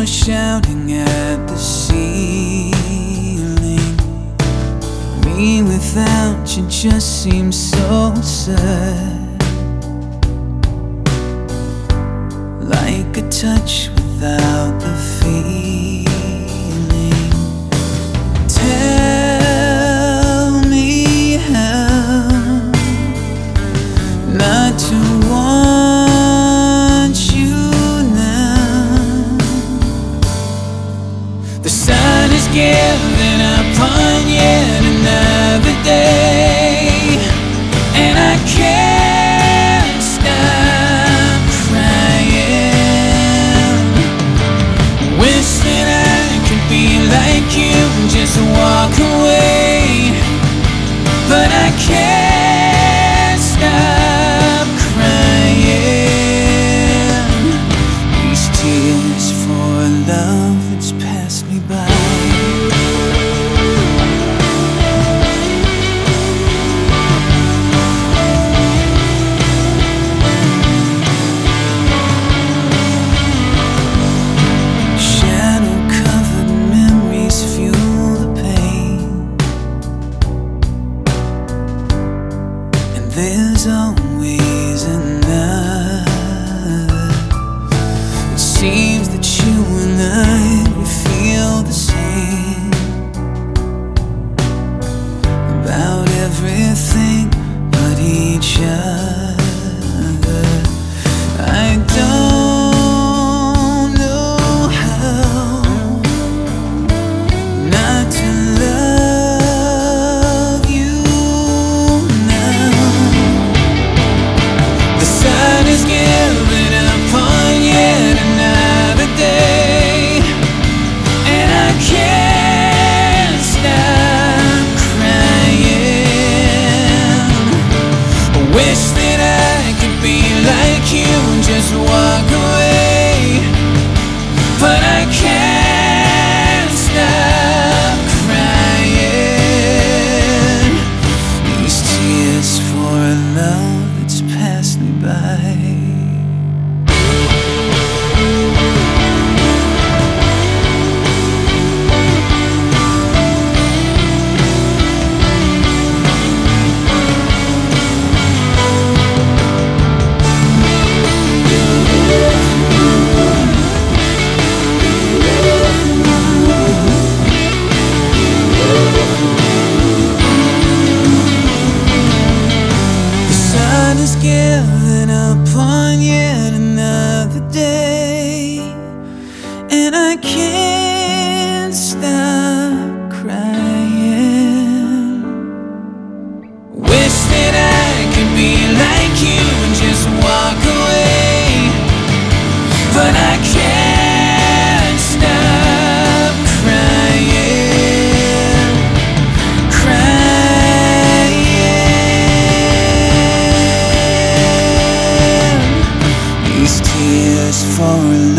are shouting at the ceiling. Me without you just seems so sad, like a touch without the feeling. Tell me how not to want you now. The sun is giving up on yet another day, and I can't stop crying. Wish that I could be like you and just walk away, but I can't stop crying. These tears for love that's passed me by. There's always another. It seems that you and I, we feel the same about everything but each other. I don't know how not to love you now. The sun is giving up on yet another day, and I can't stop crying. I wish that I could be like you and just walk away, but I can't stop crying. These tears for love that's passed me by. Is giving up on yet another day, and I can't stop crying. Wish that I could be like you and just walk away, but I can't stop crying. These tears for